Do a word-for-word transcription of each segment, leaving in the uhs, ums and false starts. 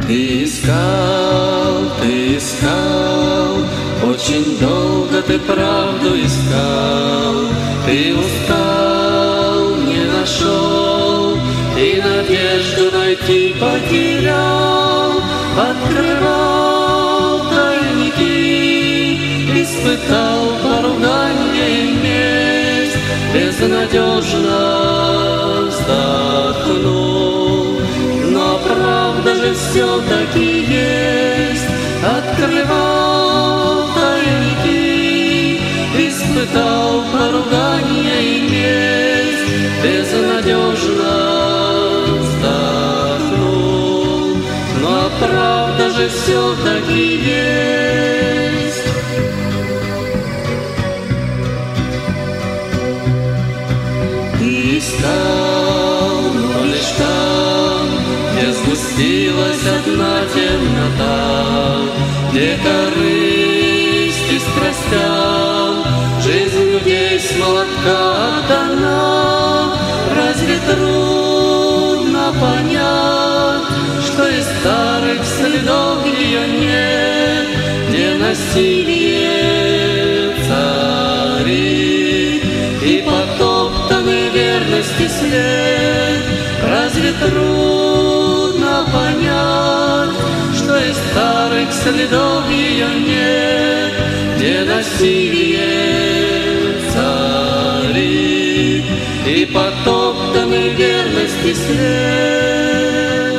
Ты искал, ты искал, очень долго ты правду искал. Ты устал, не нашел, и надежду найти потерял. Открывал тайники, испытал поругание и месть, безнадежно вздохнул. Но правда же все-таки есть. Открывал тайники, испытал поругание и месть, безнадежно вздохнул. Но правда же все-таки есть. Ты искал, но лишь там, где сгустилась одна темнота, где корысть и страстям жизнь людей с молотка отдана. Разве трудно понять, что из старых следов ее нет, где насилие царит и потоптанный верности след? Разве трудно понять, что из старых следов ее нет, где насилие царит и потоптанный верности след?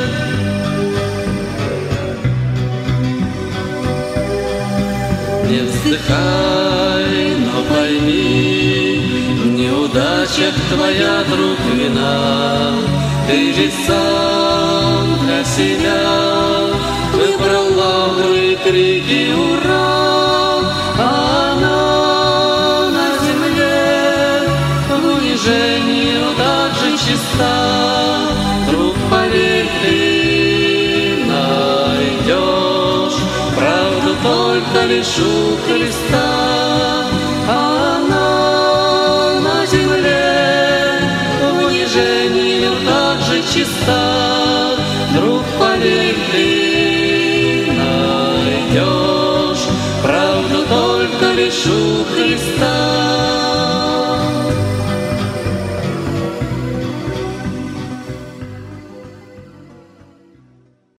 Не вздыхай, но пойми, в неудачах твоя, друг, вина. Ты же сам для себя выбрал лавры и крики «Ура!», а она на земле в унижении, но так же чиста. Друг, поверь, ты найдешь правду только лишь у Христа, а она на земле в унижении, но так же чиста. Друг, поверь, ты найдешь правду только лишь у Христа.